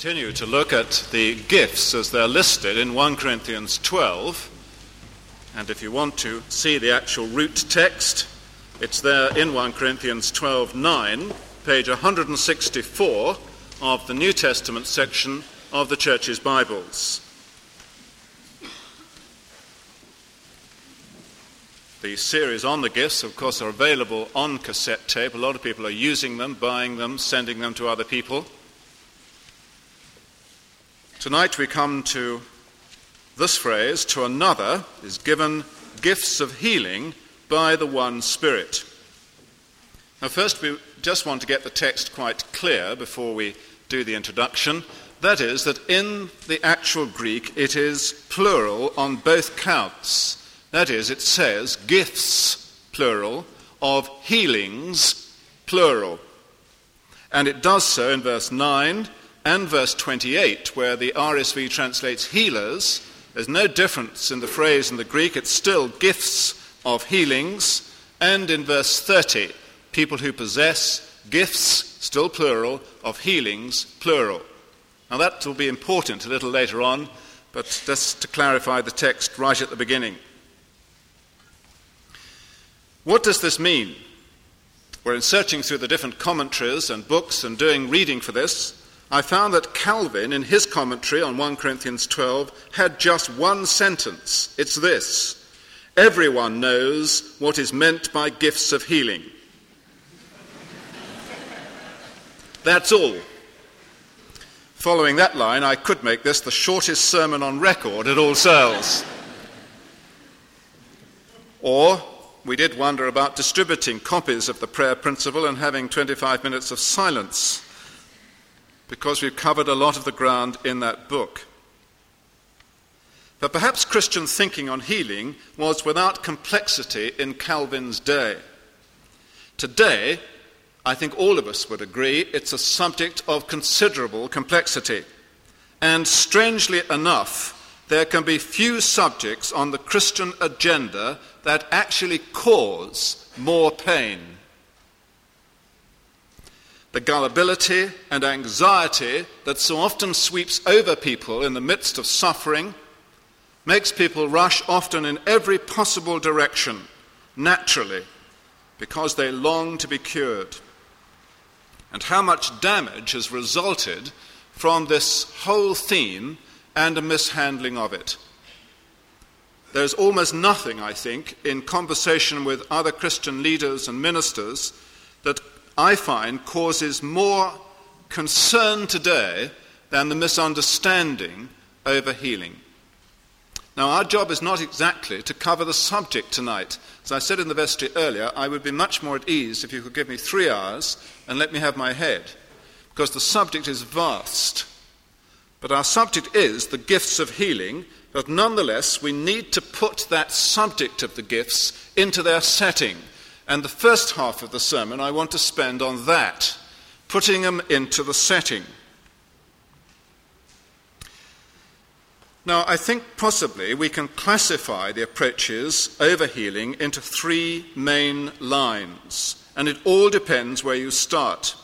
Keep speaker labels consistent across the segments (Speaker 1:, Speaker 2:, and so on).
Speaker 1: Continue to look at the gifts as they're listed in 1 Corinthians 12. And if you want to see the actual root text, it's there in 1 Corinthians 12:9, page 164 of the New Testament section of the Church's Bibles. The series on the gifts, of course, are available on cassette tape. A lot of people are using them, buying them, sending them to other people. Tonight we come to this phrase, to another is given gifts of healing by the one Spirit. Now first we just want to get the text quite clear before we do the introduction. That is, that in the actual Greek it is plural on both counts. That is, it says gifts, plural, of healings, plural. And it does so in verse 9 and verse 28, where the RSV translates healers. There's no difference in the phrase in the Greek. It's still gifts of healings. And in verse 30, people who possess gifts, still plural, of healings, plural. Now that will be important a little later on, but just to clarify the text right at the beginning. What does this mean? Well, in searching through the different commentaries and books and doing reading for this, I found that Calvin, in his commentary on 1 Corinthians 12, had just one sentence. It's this: everyone knows what is meant by gifts of healing. That's all. Following that line, I could make this the shortest sermon on record at All Souls. Or we did wonder about distributing copies of the prayer principle and having 25 minutes of silence, because we've covered a lot of the ground in that book. But perhaps Christian thinking on healing was without complexity in Calvin's day. Today, I think all of us would agree it's a subject of considerable complexity. And strangely enough, there can be few subjects on the Christian agenda that actually cause more pain. The gullibility and anxiety that so often sweeps over people in the midst of suffering makes people rush often in every possible direction, naturally, because they long to be cured. And how much damage has resulted from this whole theme and a mishandling of it. There's almost nothing, I think, in conversation with other Christian leaders and ministers that I find causes more concern today than the misunderstanding over healing. Now, our job is not exactly to cover the subject tonight. As I said in the vestry earlier, I would be much more at ease if you could give me 3 hours and let me have my head, because the subject is vast. But our subject is the gifts of healing, but nonetheless we need to put that subject of the gifts into their setting. And the first half of the sermon I want to spend on that, putting them into the setting. Now, I think possibly we can classify the approaches over healing into 3 main lines, and it all depends where you start.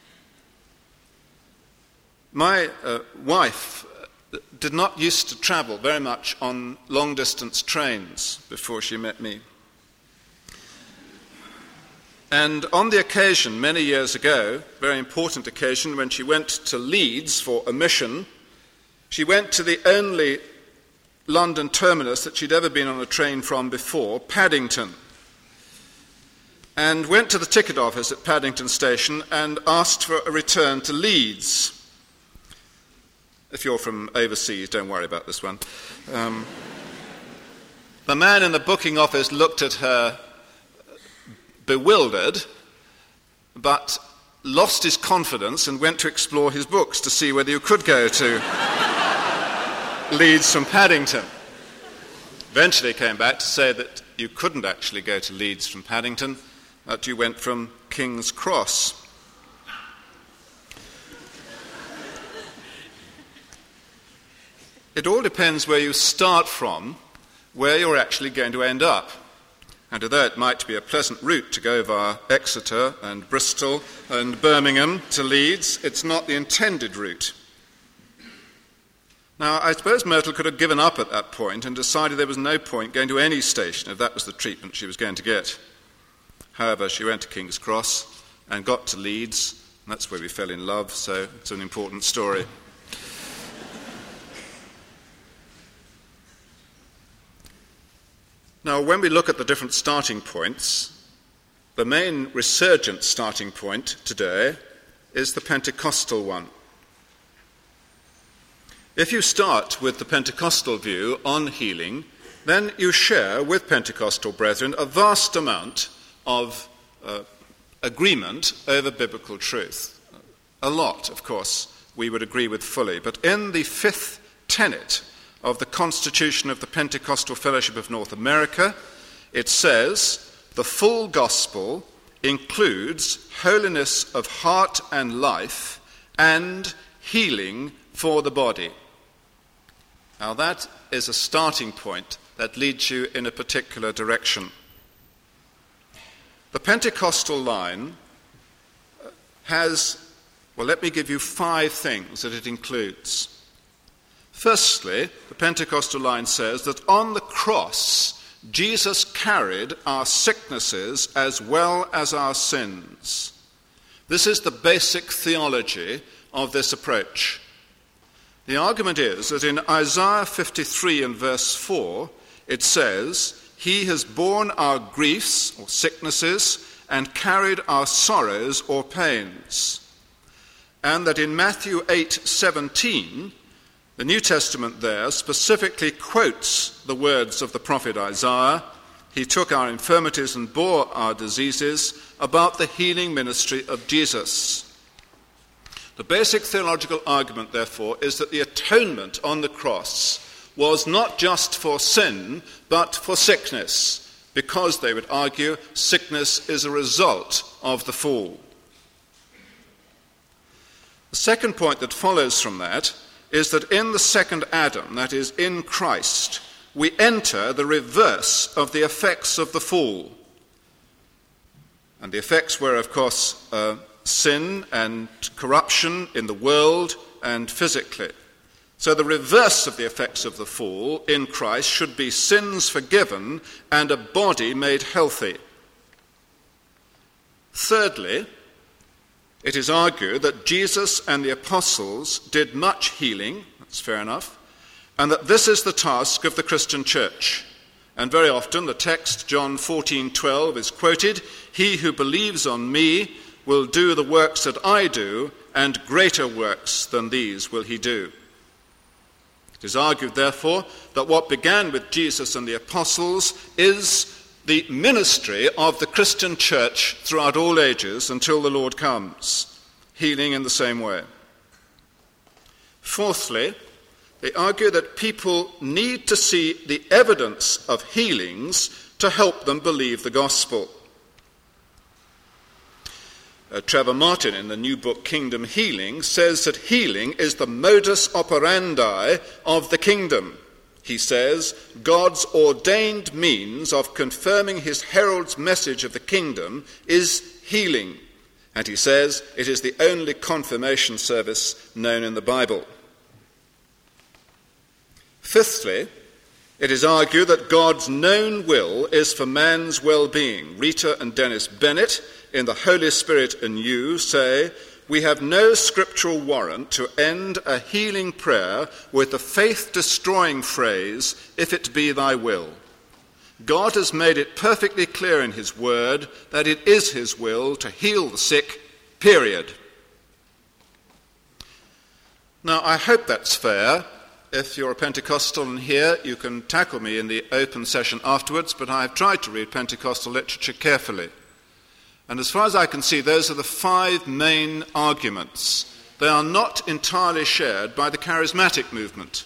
Speaker 1: My wife did not used to travel very much on long-distance trains before she met me. And on the occasion, many years ago, very important occasion, when she went to Leeds for a mission, she went to the only London terminus that she'd ever been on a train from before, Paddington, and went to the ticket office at Paddington Station and asked for a return to Leeds. If you're from overseas, don't worry about this one. The man in the booking office looked at her bewildered, but lost his confidence and went to explore his books to see whether you could go to Leeds from Paddington. Eventually came back to say that you couldn't actually go to Leeds from Paddington, that you went from King's Cross. It all depends where you start from, where you're actually going to end up. And although it might be a pleasant route to go via Exeter and Bristol and Birmingham to Leeds, it's not the intended route. Now, I suppose Myrtle could have given up at that point and decided there was no point going to any station if that was the treatment she was going to get. However, she went to King's Cross and got to Leeds, and that's where we fell in love, so it's an important story. Now, when we look at the different starting points, the main resurgent starting point today is the Pentecostal one. If you start with the Pentecostal view on healing, then you share with Pentecostal brethren a vast amount of agreement over biblical truth. A lot, of course, we would agree with fully, but in the fifth tenet of the Constitution of the Pentecostal Fellowship of North America, it says, the full gospel includes holiness of heart and life and healing for the body. Now that is a starting point that leads you in a particular direction. The Pentecostal line has, well, let me give you 5 things that it includes. Firstly, the Pentecostal line says that on the cross, Jesus carried our sicknesses as well as our sins. This is the basic theology of this approach. The argument is that in Isaiah 53 and verse 4, it says, "He has borne our griefs or sicknesses and carried our sorrows or pains." And that in Matthew 8:17, the New Testament there specifically quotes the words of the prophet Isaiah, "He took our infirmities and bore our diseases," about the healing ministry of Jesus. The basic theological argument, therefore, is that the atonement on the cross was not just for sin, but for sickness, because, they would argue, sickness is a result of the fall. The second point that follows from that is that in the second Adam, that is, in Christ, we enter the reverse of the effects of the fall. And the effects were, of course, sin and corruption in the world and physically. So the reverse of the effects of the fall in Christ should be sins forgiven and a body made healthy. Thirdly, it is argued that Jesus and the apostles did much healing, that's fair enough, and that this is the task of the Christian church. And very often the text, John 14:12, is quoted, "He who believes on me will do the works that I do, and greater works than these will he do." It is argued, therefore, that what began with Jesus and the apostles is the ministry of the Christian church throughout all ages until the Lord comes, healing in the same way. Fourthly, they argue that people need to see the evidence of healings to help them believe the gospel. Trevor Martin, in the new book Kingdom Healing, says that healing is the modus operandi of the kingdom. He says, God's ordained means of confirming his herald's message of the kingdom is healing. And he says it is the only confirmation service known in the Bible. Fifthly, it is argued that God's known will is for man's well-being. Rita and Dennis Bennett, in The Holy Spirit and You, say, "We have no scriptural warrant to end a healing prayer with the faith-destroying phrase, 'if it be thy will.' God has made it perfectly clear in his word that it is his will to heal the sick, period." Now, I hope that's fair. If you're a Pentecostal in here, you can tackle me in the open session afterwards, but I've tried to read Pentecostal literature carefully. And as far as I can see, those are the 5 main arguments. They are not entirely shared by the charismatic movement.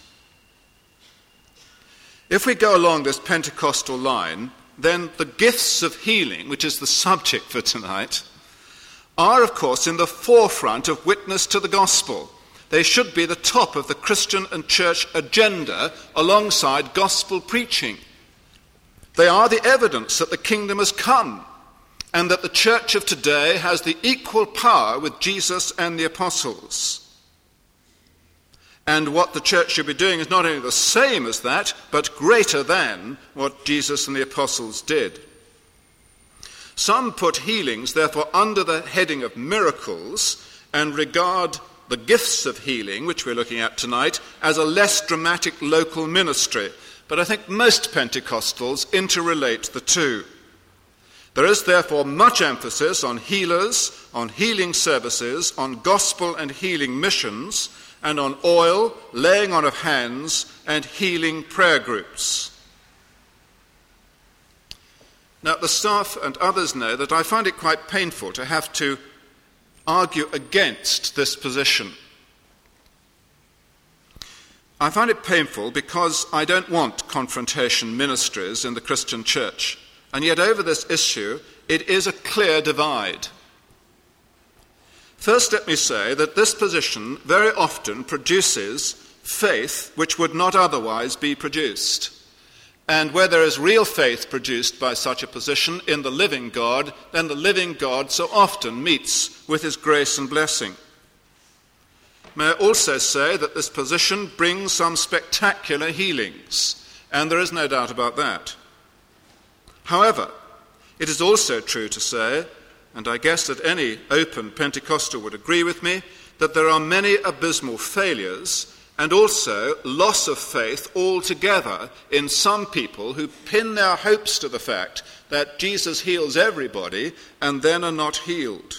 Speaker 1: If we go along this Pentecostal line, then the gifts of healing, which is the subject for tonight, are, of course, in the forefront of witness to the gospel. They should be the top of the Christian and church agenda alongside gospel preaching. They are the evidence that the kingdom has come, and that the church of today has the equal power with Jesus and the apostles. And what the church should be doing is not only the same as that, but greater than what Jesus and the apostles did. Some put healings, therefore, under the heading of miracles and regard the gifts of healing, which we're looking at tonight, as a less dramatic local ministry. But I think most Pentecostals interrelate the two. There is therefore much emphasis on healers, on healing services, on gospel and healing missions, and on oil, laying on of hands, and healing prayer groups. Now, the staff and others know that I find it quite painful to have to argue against this position. I find it painful because I don't want confrontation ministries in the Christian church, and yet over this issue it is a clear divide. First, let me say that this position very often produces faith which would not otherwise be produced. And where there is real faith produced by such a position in the living God, then the living God so often meets with his grace and blessing. May I also say that this position brings some spectacular healings, and there is no doubt about that. However, it is also true to say, and I guess that any open Pentecostal would agree with me, that there are many abysmal failures and also loss of faith altogether in some people who pin their hopes to the fact that Jesus heals everybody and then are not healed.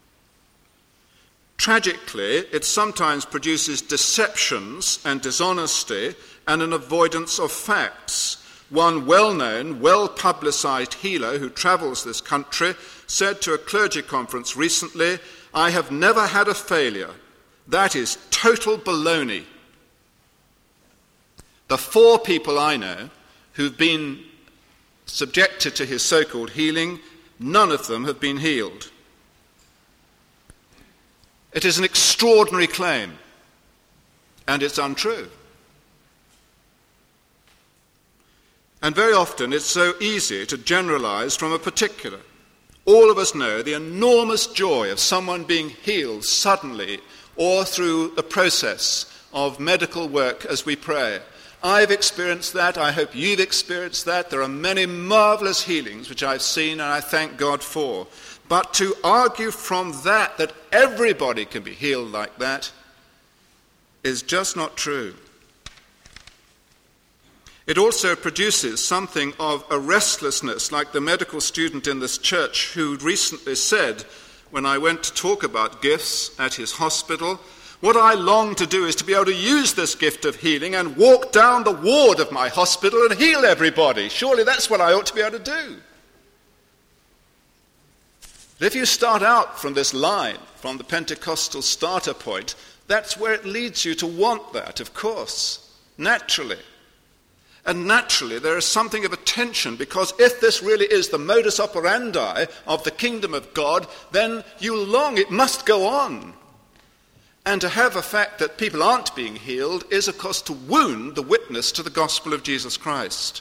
Speaker 1: Tragically, it sometimes produces deceptions and dishonesty and an avoidance of facts. One well-known, well-publicized healer who travels this country said to a clergy conference recently, "I have never had a failure. That is total baloney." The 4 people I know who've been subjected to his so-called healing, none of them have been healed. It is an extraordinary claim, and it's untrue. And very often it's so easy to generalize from a particular. All of us know the enormous joy of someone being healed suddenly or through the process of medical work as we pray. I've experienced that. I hope you've experienced that. There are many marvelous healings which I've seen and I thank God for. But to argue from that everybody can be healed like that is just not true. It also produces something of a restlessness, like the medical student in this church who recently said, when I went to talk about gifts at his hospital, "What I long to do is to be able to use this gift of healing and walk down the ward of my hospital and heal everybody. Surely that's what I ought to be able to do." But if you start out from this line, from the Pentecostal starter point, that's where it leads you to want that, of course, naturally. And naturally there is something of a tension, because if this really is the modus operandi of the kingdom of God, then you long it must go on. And to have a fact that people aren't being healed is, of course, to wound the witness to the gospel of Jesus Christ.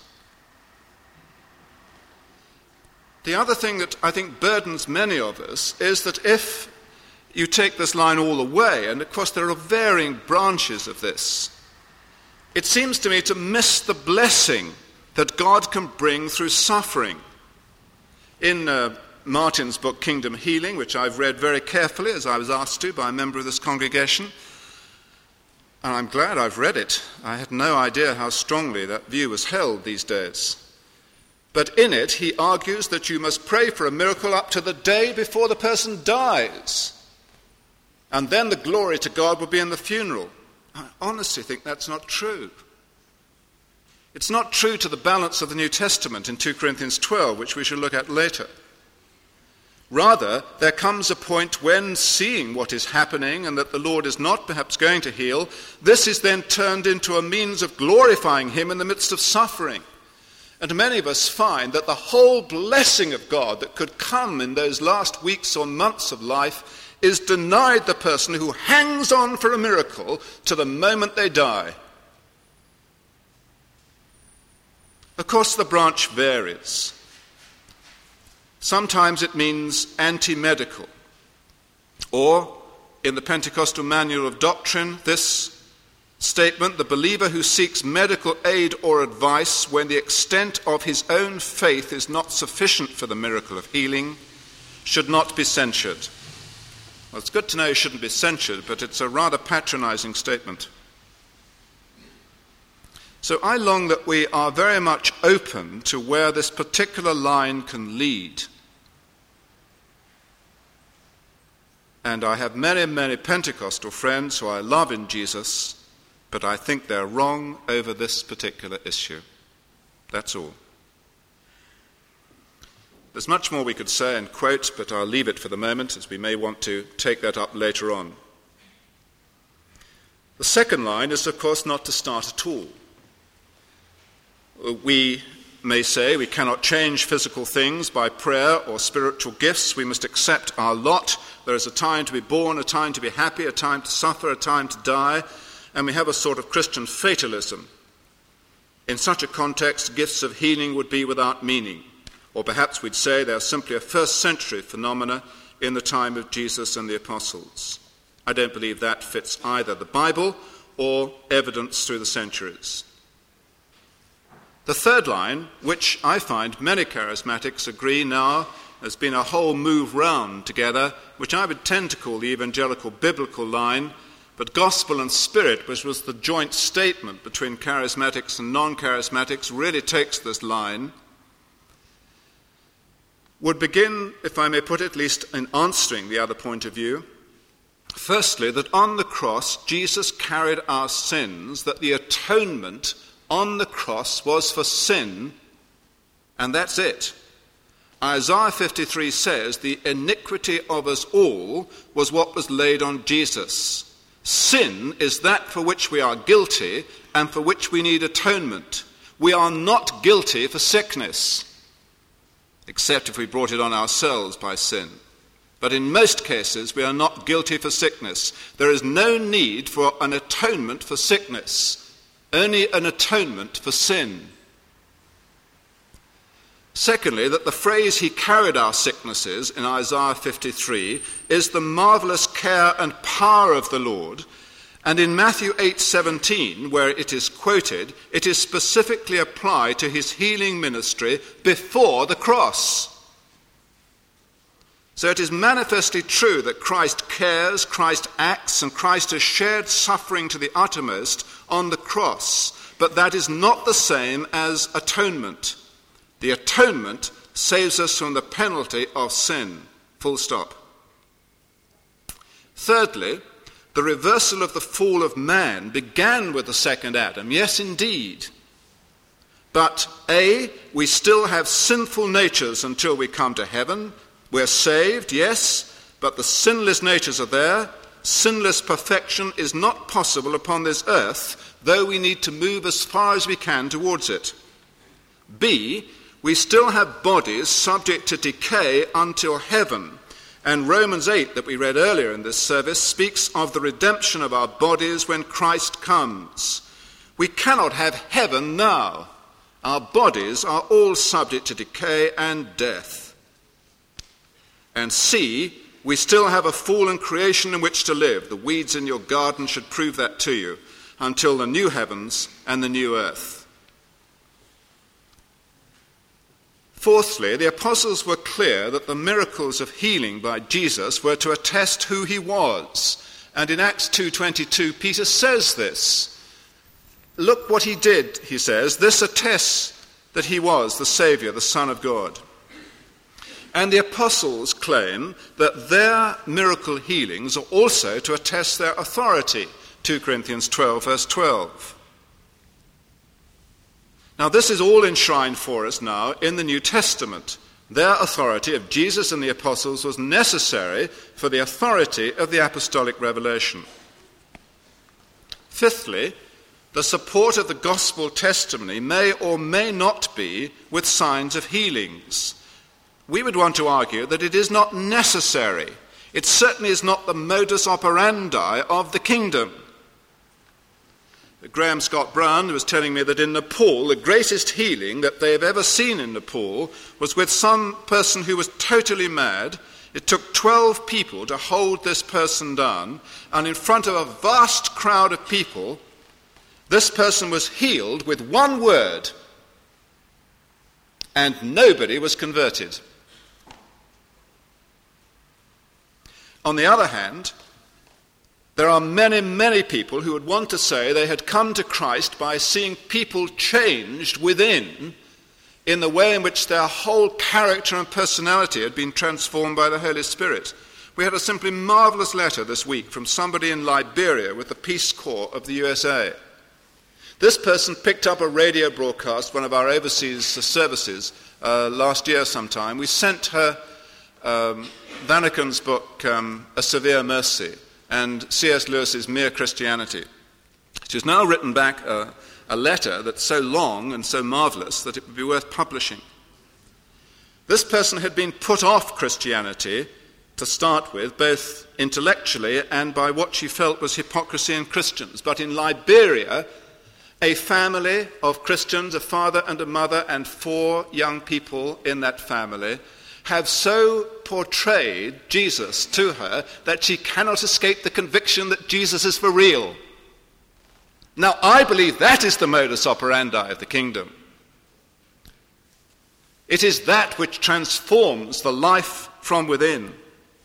Speaker 1: The other thing that I think burdens many of us is that if you take this line all the way, and of course there are varying branches of this, it seems to me to miss the blessing that God can bring through suffering. In Martin's book, Kingdom Healing, which I've read very carefully as I was asked to by a member of this congregation, and I'm glad I've read it. I had no idea how strongly that view was held these days. But in it, he argues that you must pray for a miracle up to the day before the person dies, and then the glory to God will be in the funeral. I honestly think that's not true. It's not true to the balance of the New Testament in 2 Corinthians 12, which we shall look at later. Rather, there comes a point when, seeing what is happening and that the Lord is not perhaps going to heal, this is then turned into a means of glorifying him in the midst of suffering. And many of us find that the whole blessing of God that could come in those last weeks or months of life is denied the person who hangs on for a miracle to the moment they die. Of course, the branch varies. Sometimes it means anti-medical, or in the Pentecostal Manual of Doctrine, this statement, the believer who seeks medical aid or advice when the extent of his own faith is not sufficient for the miracle of healing should not be censured. Well, it's good to know he shouldn't be censured, but it's a rather patronizing statement. So I long that we are very much open to where this particular line can lead. And I have many, many Pentecostal friends who I love in Jesus, but I think they're wrong over this particular issue. That's all. There's much more we could say and quote, but I'll leave it for the moment, as we may want to take that up later on. The second line is, of course, not to start at all. We may say we cannot change physical things by prayer or spiritual gifts. We must accept our lot. There is a time to be born, a time to be happy, a time to suffer, a time to die, and we have a sort of Christian fatalism. In such a context, gifts of healing would be without meaning, or perhaps we'd say they are simply a first-century phenomena in the time of Jesus and the apostles. I don't believe that fits either the Bible or evidence through the centuries. The third line, which I find many charismatics agree now, there's been a whole move round together, which I would tend to call the evangelical biblical line, but gospel and spirit, which was the joint statement between charismatics and non-charismatics, really takes this line, would begin, if I may put it, at least in answering the other point of view. Firstly, that on the cross, Jesus carried our sins, that the atonement on the cross was for sin, and that's it. Isaiah 53 says the iniquity of us all was what was laid on Jesus. Sin is that for which we are guilty and for which we need atonement. We are not guilty for sickness, except if we brought it on ourselves by sin. But in most cases, we are not guilty for sickness. There is no need for an atonement for sickness, only an atonement for sin. Secondly, that the phrase "he carried our sicknesses" in Isaiah 53 is the marvelous care and power of the Lord. And in Matthew 8:17, where it is quoted, it is specifically applied to his healing ministry before the cross. So it is manifestly true that Christ cares, Christ acts, and Christ has shared suffering to the uttermost on the cross. But that is not the same as atonement. The atonement saves us from the penalty of sin. Full stop. Thirdly, the reversal of the fall of man began with the second Adam. Yes, indeed. But A, we still have sinful natures until we come to heaven. We're saved, yes, but the sinless natures are there. Sinless perfection is not possible upon this earth, though we need to move as far as we can towards it. B, we still have bodies subject to decay until heaven. And Romans 8, that we read earlier in this service, speaks of the redemption of our bodies when Christ comes. We cannot have heaven now. Our bodies are all subject to decay and death. And C, we still have a fallen creation in which to live. The weeds in your garden should prove that to you, until the new heavens and the new earth. Fourthly, the apostles were clear that the miracles of healing by Jesus were to attest who he was. And in Acts 2:22, Peter says this. Look what he did, he says. This attests that he was the Saviour, the Son of God. And the apostles claim that their miracle healings are also to attest their authority. 2 Corinthians 12, verse 12. Now, this is all enshrined for us now in the New Testament. Their authority of Jesus and the apostles was necessary for the authority of the apostolic revelation. Fifthly, the support of the gospel testimony may or may not be with signs of healings. We would want to argue that it is not necessary. It certainly is not the modus operandi of the kingdom. Graham Scott Brown was telling me that in Nepal, the greatest healing that they have ever seen in Nepal was with some person who was totally mad. It took 12 people to hold this person down, and in front of a vast crowd of people, This person was healed with one word, and nobody was converted. On the other hand, there are many, many people who would want to say they had come to Christ by seeing people changed within in the way in which their whole character and personality had been transformed by the Holy Spirit. We had a simply marvelous letter this week from somebody in Liberia with the Peace Corps of the USA. This person picked up a radio broadcast, one of our overseas services, last year sometime. We sent her Vanaken's book, A Severe Mercy, and C.S. Lewis's Mere Christianity. She's now written back a letter that's so long and so marvelous that it would be worth publishing. This person had been put off Christianity to start with, both intellectually and by what she felt was hypocrisy in Christians. But in Liberia, a family of Christians, a father and a mother and 4 young people in that family, have so portrayed Jesus to her that she cannot escape the conviction that Jesus is for real. Now, I believe that is the modus operandi of the kingdom. It is that which transforms the life from within.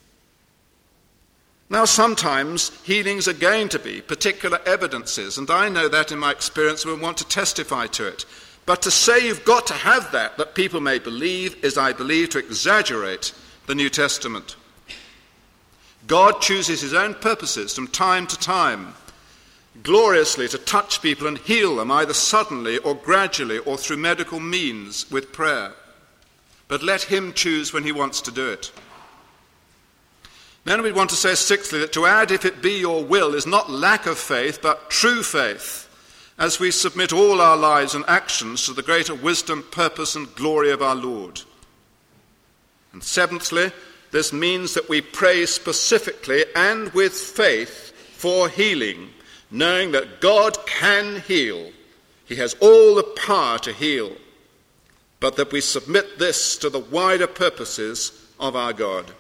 Speaker 1: Now, sometimes healings are going to be particular evidences, and I know that in my experience and want to testify to it. But to say you've got to have that people may believe, is, I believe, to exaggerate the New Testament. God chooses his own purposes from time to time, gloriously to touch people and heal them, either suddenly or gradually or through medical means with prayer. But let him choose when he wants to do it. Then we want to say, sixthly, that to add, if it be your will, is not lack of faith, but true faith, as we submit all our lives and actions to the greater wisdom, purpose, and glory of our Lord. And seventhly, this means that we pray specifically and with faith for healing, knowing that God can heal. He has all the power to heal, but that we submit this to the wider purposes of our God.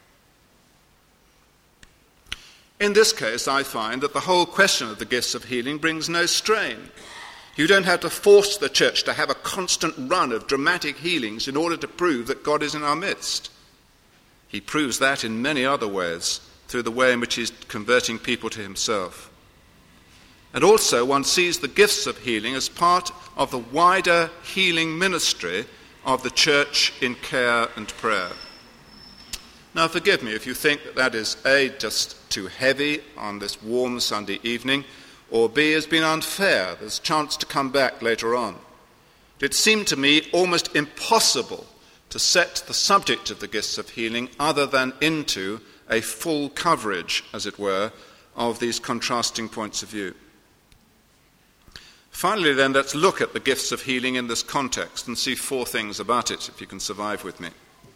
Speaker 1: In this case, I find that the whole question of the gifts of healing brings no strain. You don't have to force the church to have a constant run of dramatic healings in order to prove that God is in our midst. He proves that in many other ways, through the way in which he's converting people to himself. And also, one sees the gifts of healing as part of the wider healing ministry of the church in care and prayer. Now, forgive me if you think that is A, just too heavy on this warm Sunday evening, or B, has been unfair. There's a chance to come back later on. It seemed to me almost impossible to set the subject of the gifts of healing other than into a full coverage, as it were, of these contrasting points of view. Finally, then, let's look at the gifts of healing in this context and see 4 things about it, if you can survive with me.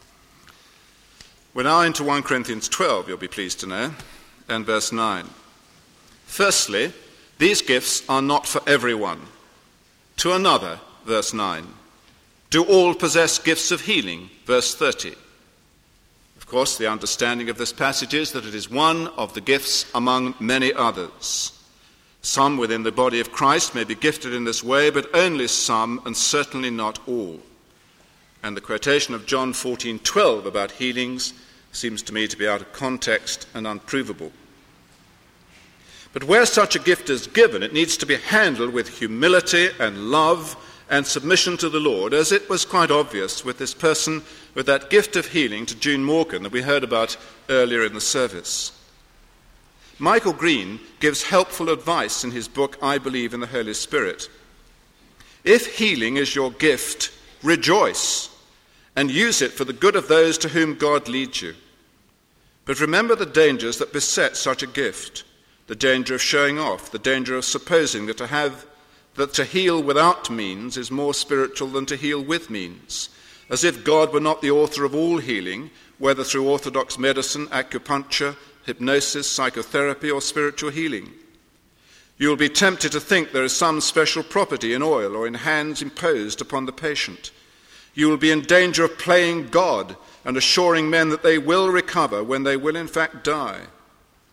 Speaker 1: We're now into 1 Corinthians 12, you'll be pleased to know, and verse 9. Firstly, these gifts are not for everyone. To another, verse 9. Do all possess gifts of healing? Verse 30. Of course, the understanding of this passage is that it is one of the gifts among many others. Some within the body of Christ may be gifted in this way, but only some, and certainly not all. And the quotation of John 14:12 about healings seems to me to be out of context and unprovable. But where such a gift is given, it needs to be handled with humility and love and submission to the Lord, as it was quite obvious with this person with that gift of healing to June Morgan that we heard about earlier in the service. Michael Green gives helpful advice in his book, I Believe in the Holy Spirit. If healing is your gift, rejoice and use it for the good of those to whom God leads you. But remember the dangers that beset such a gift, the danger of showing off, the danger of supposing that to heal without means is more spiritual than to heal with means, as if God were not the author of all healing, whether through orthodox medicine, acupuncture, hypnosis, psychotherapy, or spiritual healing. You will be tempted to think there is some special property in oil or in hands imposed upon the patient. You will be in danger of playing God and assuring men that they will recover when they will in fact die.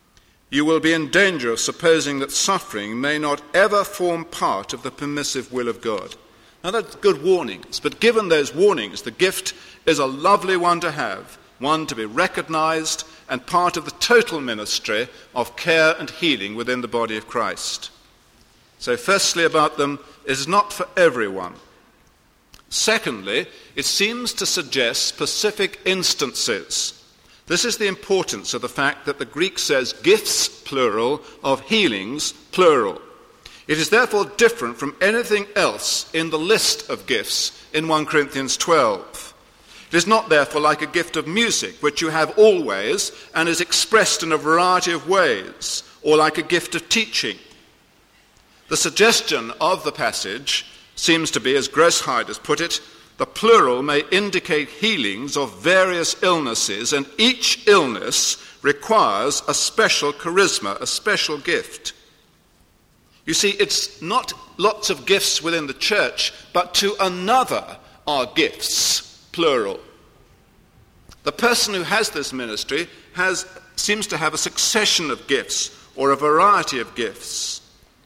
Speaker 1: you will be in danger of supposing that suffering may not ever form part of the permissive will of God. Now that's good warnings, but given those warnings, the gift is a lovely one to have, one to be recognized and part of the total ministry of care and healing within the body of Christ. So firstly about them, it is not for everyone. Secondly, it seems to suggest specific instances. This is the importance of the fact that the Greek says gifts, plural, of healings, plural. It is therefore different from anything else in the list of gifts in 1 Corinthians 12. It is not therefore like a gift of music, which you have always and is expressed in a variety of ways, or like a gift of teaching. The suggestion of the passage seems to be, as Grossheid has put it, the plural may indicate healings of various illnesses, and each illness requires a special charisma, a special gift. You see, it's not lots of gifts within the church, but to another are gifts, plural. The person who has this ministry seems to have a succession of gifts or a variety of gifts.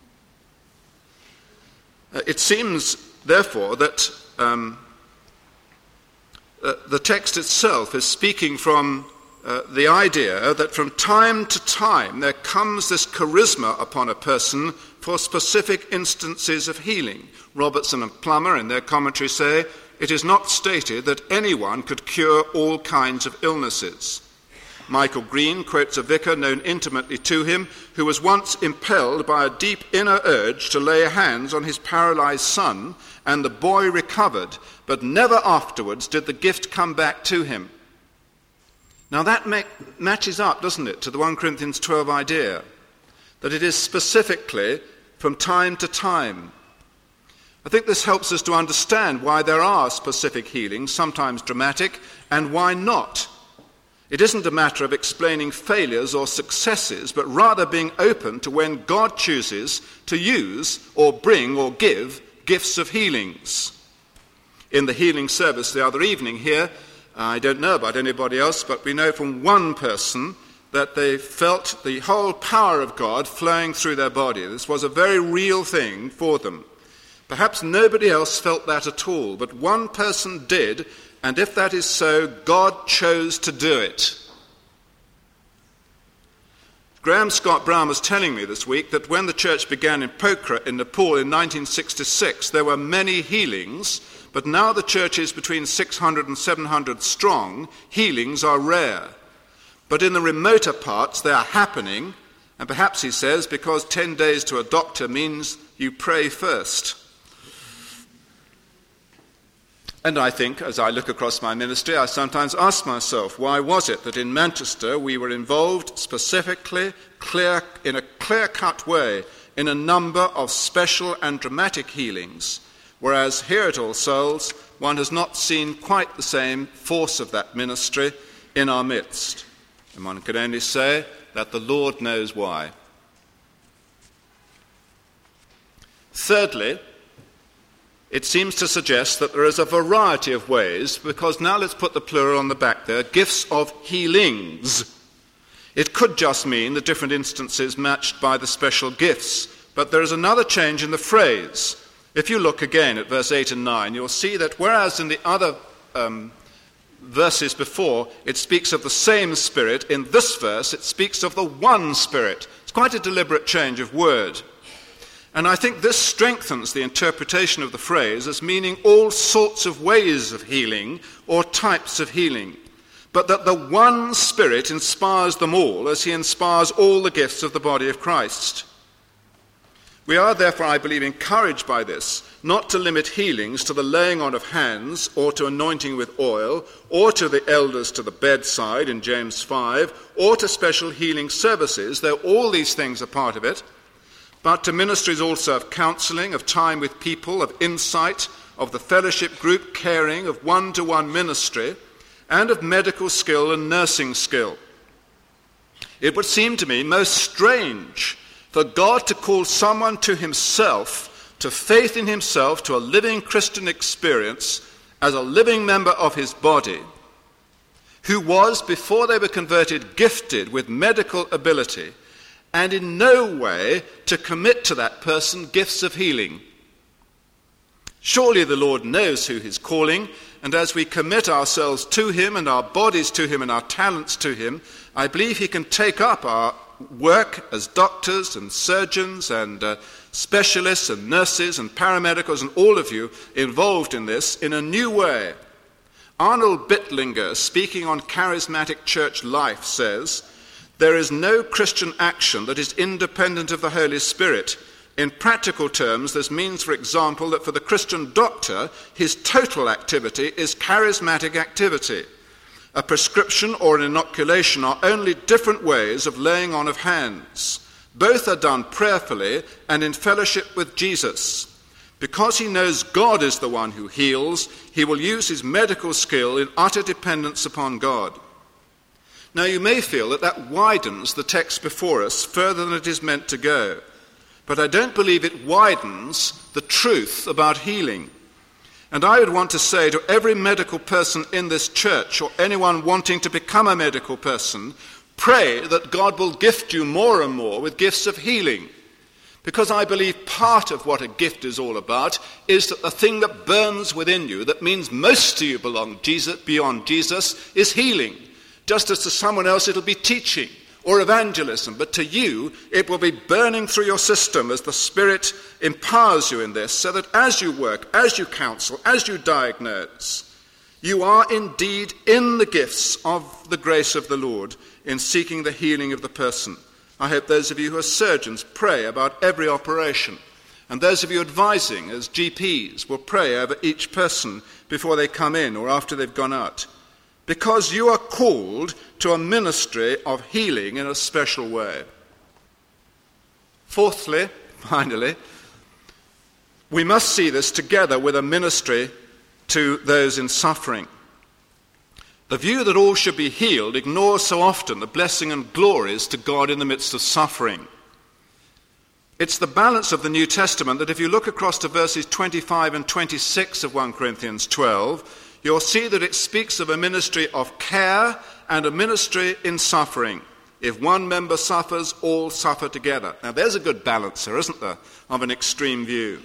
Speaker 1: It seems, therefore, that the text itself is speaking from the idea that from time to time there comes this charisma upon a person for specific instances of healing. Robertson and Plummer in their commentary say, it is not stated that anyone could cure all kinds of illnesses. Michael Green quotes a vicar known intimately to him who was once impelled by a deep inner urge to lay hands on his paralyzed son, and the boy recovered, but never afterwards did the gift come back to him. Now that matches up, doesn't it, to the 1 Corinthians 12 idea, that it is specifically from time to time. I think this helps us to understand why there are specific healings, sometimes dramatic, and why not. It isn't a matter of explaining failures or successes, but rather being open to when God chooses to use or bring or give gifts of healings. In the healing service the other evening here, I don't know about anybody else, but we know from one person that they felt the whole power of God flowing through their body. This was a very real thing for them. Perhaps nobody else felt that at all, but one person did, and if that is so, God chose to do it. Graham Scott Brown was telling me this week that when the church began in Pokhara in Nepal in 1966, there were many healings, but now the church is between 600 and 700 strong. Healings are rare. But in the remoter parts, they are happening, and perhaps, he says, because 10 days to a doctor means you pray first. And I think, as I look across my ministry, I sometimes ask myself, why was it that in Manchester we were involved specifically, in a clear-cut way, in a number of special and dramatic healings, whereas here at All Souls one has not seen quite the same force of that ministry in our midst. And one can only say that the Lord knows why. Thirdly, it seems to suggest that there is a variety of ways, because now let's put the plural on the back there, gifts of healings. It could just mean the different instances matched by the special gifts, but there is another change in the phrase. If you look again at verse 8 and 9, you'll see that whereas in the other verses before it speaks of the same Spirit, in this verse it speaks of the one Spirit. It's quite a deliberate change of word. And I think this strengthens the interpretation of the phrase as meaning all sorts of ways of healing or types of healing, but that the one Spirit inspires them all as he inspires all the gifts of the body of Christ. We are therefore, I believe, encouraged by this, not to limit healings to the laying on of hands or to anointing with oil or to the elders to the bedside in James 5 or to special healing services, though all these things are part of it, but to ministries also of counselling, of time with people, of insight, of the fellowship group caring, of one-to-one ministry, and of medical skill and nursing skill. It would seem to me most strange for God to call someone to himself, to faith in himself, to a living Christian experience as a living member of his body, who was, before they were converted, gifted with medical ability, and in no way to commit to that person gifts of healing. Surely the Lord knows who he's calling, and as we commit ourselves to him and our bodies to him and our talents to him, I believe he can take up our work as doctors and surgeons and specialists and nurses and paramedicals and all of you involved in this in a new way. Arnold Bittlinger, speaking on charismatic church life, says, "There is no Christian action that is independent of the Holy Spirit. In practical terms, this means, for example, that for the Christian doctor, his total activity is charismatic activity. A prescription or an inoculation are only different ways of laying on of hands. Both are done prayerfully and in fellowship with Jesus. Because he knows God is the one who heals, he will use his medical skill in utter dependence upon God." Now you may feel that widens the text before us further than it is meant to go. But I don't believe it widens the truth about healing. And I would want to say to every medical person in this church, or anyone wanting to become a medical person, pray that God will gift you more and more with gifts of healing. Because I believe part of what a gift is all about is that the thing that burns within you, that means most to you beyond Jesus, is healing. Just as to someone else it'll be teaching or evangelism, but to you it will be burning through your system as the Spirit empowers you in this, so that as you work, as you counsel, as you diagnose, you are indeed in the gifts of the grace of the Lord in seeking the healing of the person. I hope those of you who are surgeons pray about every operation, and those of you advising as GPs will pray over each person before they come in or after they've gone out, because you are called to a ministry of healing in a special way. Fourthly, finally, we must see this together with a ministry to those in suffering. The view that all should be healed ignores so often the blessing and glories to God in the midst of suffering. It's the balance of the New Testament that if you look across to verses 25 and 26 of 1 Corinthians 12, you'll see that it speaks of a ministry of care and a ministry in suffering. If one member suffers, all suffer together. Now there's a good balancer, isn't there, of an extreme view.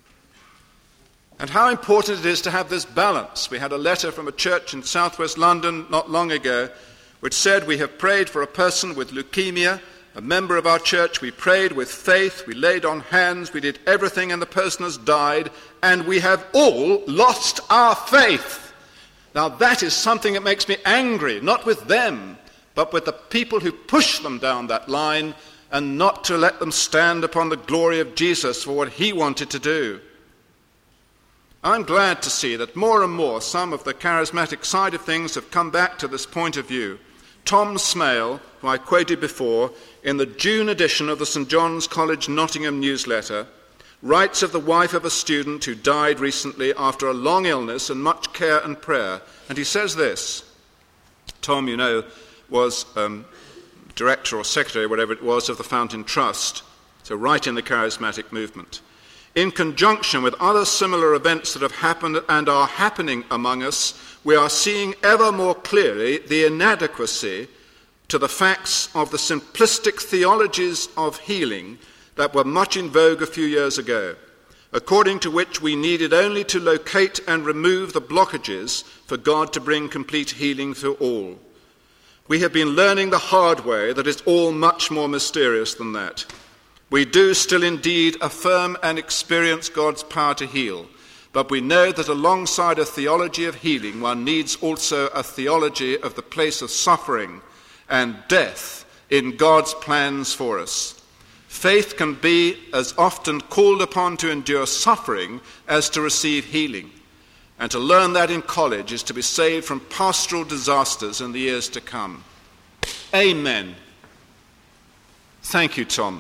Speaker 1: And how important it is to have this balance. We had a letter from a church in southwest London not long ago which said, "We have prayed for a person with leukemia, a member of our church. We prayed with faith, we laid on hands, we did everything, and the person has died, and we have all lost our faith." Now that is something that makes me angry, not with them, but with the people who push them down that line and not to let them stand upon the glory of Jesus for what he wanted to do. I'm glad to see that more and more some of the charismatic side of things have come back to this point of view. Tom Smale, who I quoted before, in the June edition of the St. John's College Nottingham newsletter, writes of the wife of a student who died recently after a long illness and much care and prayer. And he says this. Tom, you know, was director or secretary, whatever it was, of the Fountain Trust, so right in the charismatic movement. In conjunction with other similar events that have happened and are happening among us, we are seeing ever more clearly the inadequacy to the facts of the simplistic theologies of healing that were much in vogue a few years ago, according to which we needed only to locate and remove the blockages for God to bring complete healing through all. We have been learning the hard way that it's all much more mysterious than that. We do still indeed affirm and experience God's power to heal, but we know that alongside a theology of healing, one needs also a theology of the place of suffering and death in God's plans for us. Faith can be as often called upon to endure suffering as to receive healing, and to learn that in college is to be saved from pastoral disasters in the years to come. Amen. Thank you, Tom.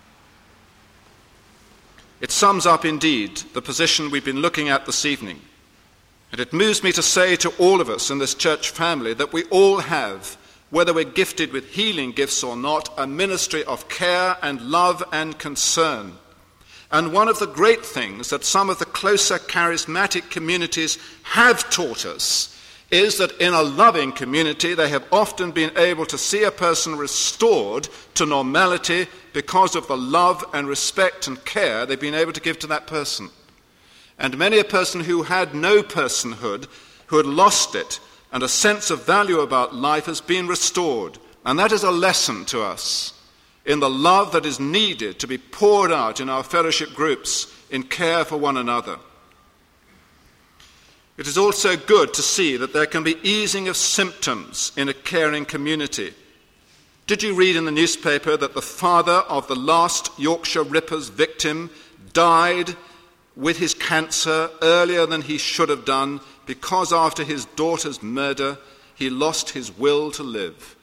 Speaker 1: It sums up indeed the position we've been looking at this evening. And it moves me to say to all of us in this church family that we all have, whether we're gifted with healing gifts or not, a ministry of care and love and concern. And one of the great things that some of the closer charismatic communities have taught us is that in a loving community they have often been able to see a person restored to normality because of the love and respect and care they've been able to give to that person. And many a person who had no personhood, who had lost it, and a sense of value about life has been restored. And that is a lesson to us in the love that is needed to be poured out in our fellowship groups in care for one another. It is also good to see that there can be easing of symptoms in a caring community. Did you read in the newspaper that the father of the last Yorkshire Ripper's victim died with his cancer earlier than he should have done because after his daughter's murder he lost his will to live?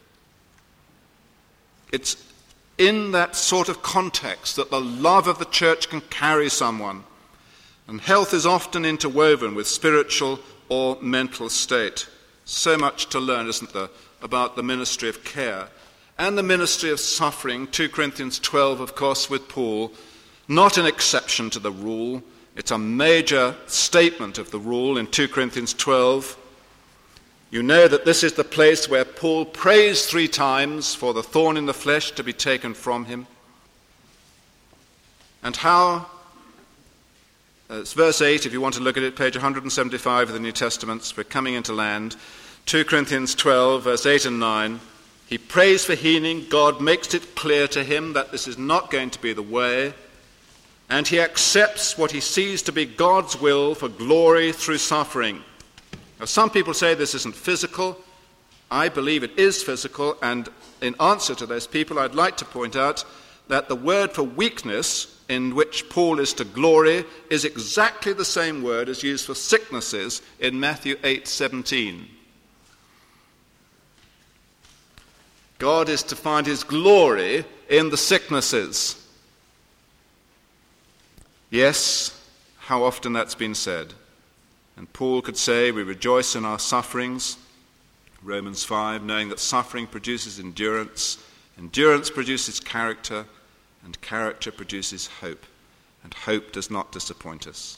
Speaker 1: It's in that sort of context that the love of the church can carry someone. And health is often interwoven with spiritual or mental state. So much to learn, isn't there, about the ministry of care and the ministry of suffering. 2 Corinthians 12, of course, with Paul, not an exception to the rule. It's a major statement of the rule in 2 Corinthians 12. You know that this is the place where Paul prays 3 times for the thorn in the flesh to be taken from him. And how, it's verse 8, if you want to look at it, page 175 of the New Testaments, we're coming into land. 2 Corinthians 12, verse 8 and 9. He prays for healing. God makes it clear to him that this is not going to be the way. And he accepts what he sees to be God's will for glory through suffering. Now, some people say this isn't physical. I believe it is physical, and in answer to those people, I'd like to point out that the word for weakness, in which Paul is to glory, is exactly the same word as used for sicknesses in Matthew 8:17. God is to find his glory in the sicknesses. Yes, how often that's been said. And Paul could say, we rejoice in our sufferings, Romans 5, knowing that suffering produces endurance, endurance produces character, and character produces hope, and hope does not disappoint us.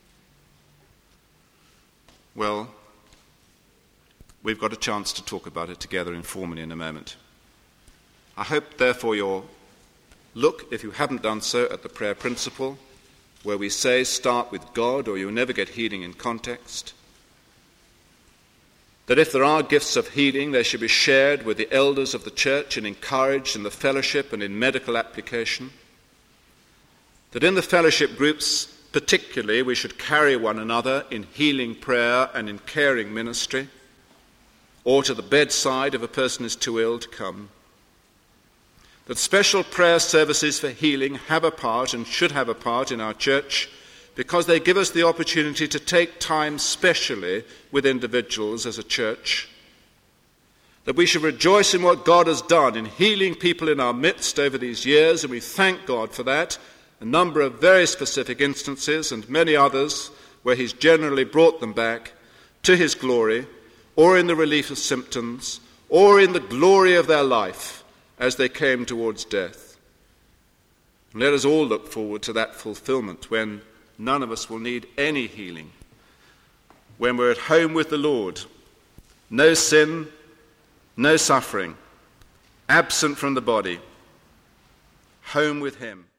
Speaker 1: Well, we've got a chance to talk about it together informally in a moment. I hope, therefore, you'll look, if you haven't done so, at the prayer principle, where we say start with God or you'll never get healing in context. That if there are gifts of healing, they should be shared with the elders of the church and encouraged in the fellowship and in medical application. That in the fellowship groups particularly we should carry one another in healing prayer and in caring ministry, or to the bedside if a person is too ill to come. That special prayer services for healing have a part and should have a part in our church because they give us the opportunity to take time specially with individuals as a church. That we should rejoice in what God has done in healing people in our midst over these years, and we thank God for that. A number of very specific instances and many others where he's generally brought them back to his glory, or in the relief of symptoms, or in the glory of their life as they came towards death. And let us all look forward to that fulfillment when none of us will need any healing, when we're at home with the Lord, no sin, no suffering, absent from the body, home with him.